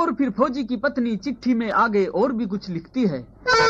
और फिर फौजी की पत्नी चिट्ठी में आगे और भी कुछ लिखती है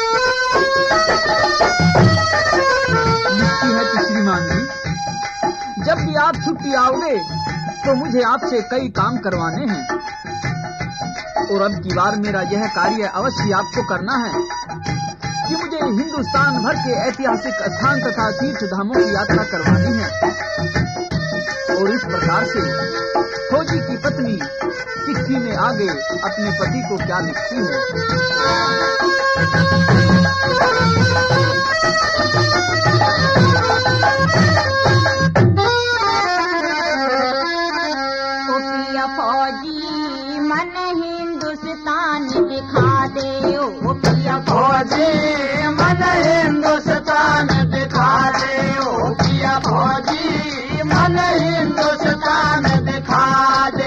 कि श्रीमान जी, जब भी आप छुट्टी आओगे तो मुझे आपसे कई काम करवाने हैं और अब की बार मेरा यह कार्य अवश्य आपको करना है कि मुझे हिंदुस्तान भर के ऐतिहासिक स्थान तथा तीर्थ धामों की यात्रा करवानी है। और इस प्रकार से फौजी की पत्नी चिट्ठी में आगे अपने पति को क्या लिखती है। फौजी मन हिंदुस्तान दिखा दे, ओ पिया फौजी मन हिंदुस्तान दिखा दे, ओ पिया फौजी मन हिंदुस्तान दिखा दे।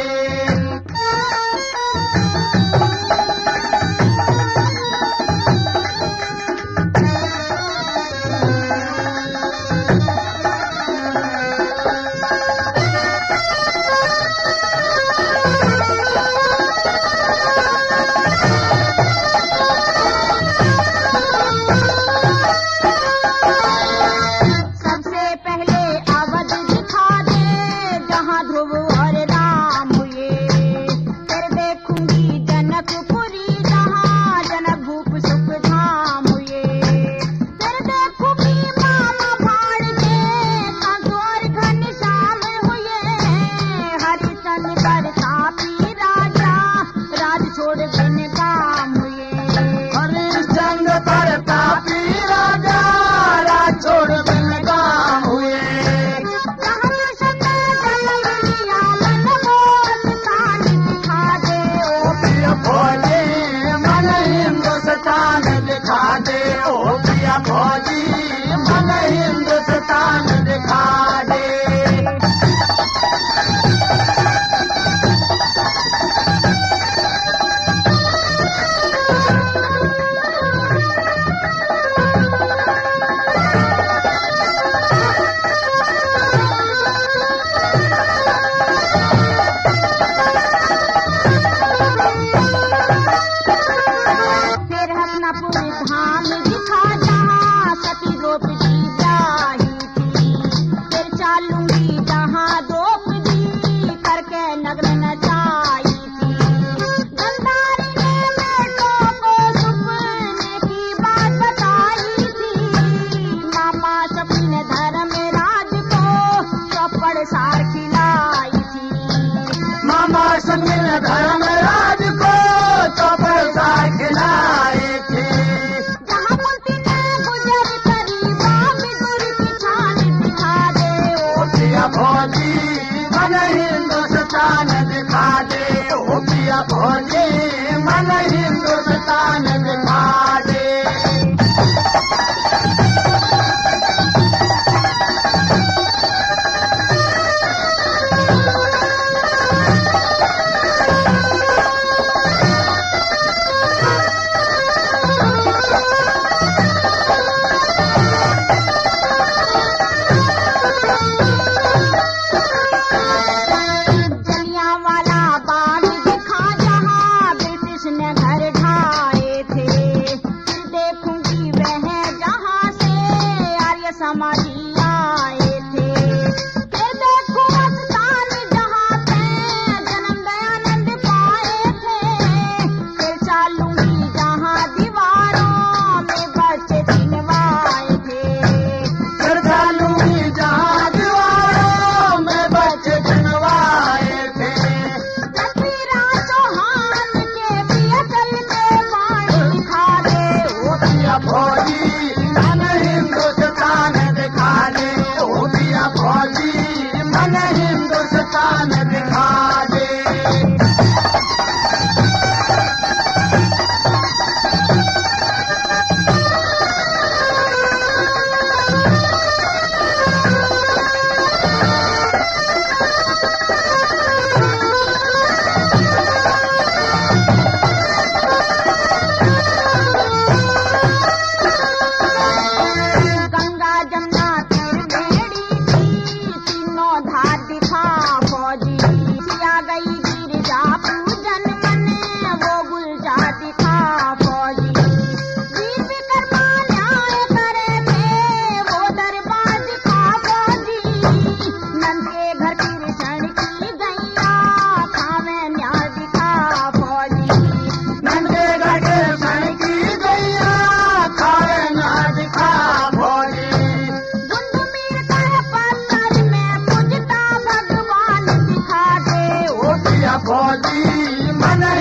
जलियांवाला बाग दिखा जहां ब्रिटिश ने घर ढाए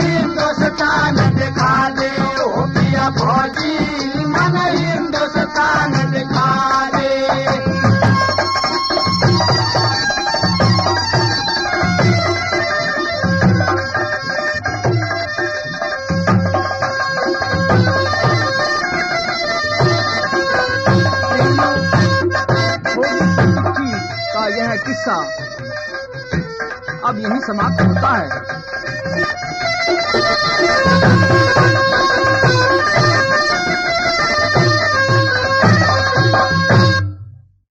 हिंदुस्तान दिखा दे ओ पिया फौजी मन हिंदुस्तान दिखा दे। का यह किस्सा अब यही समाप्त होता है।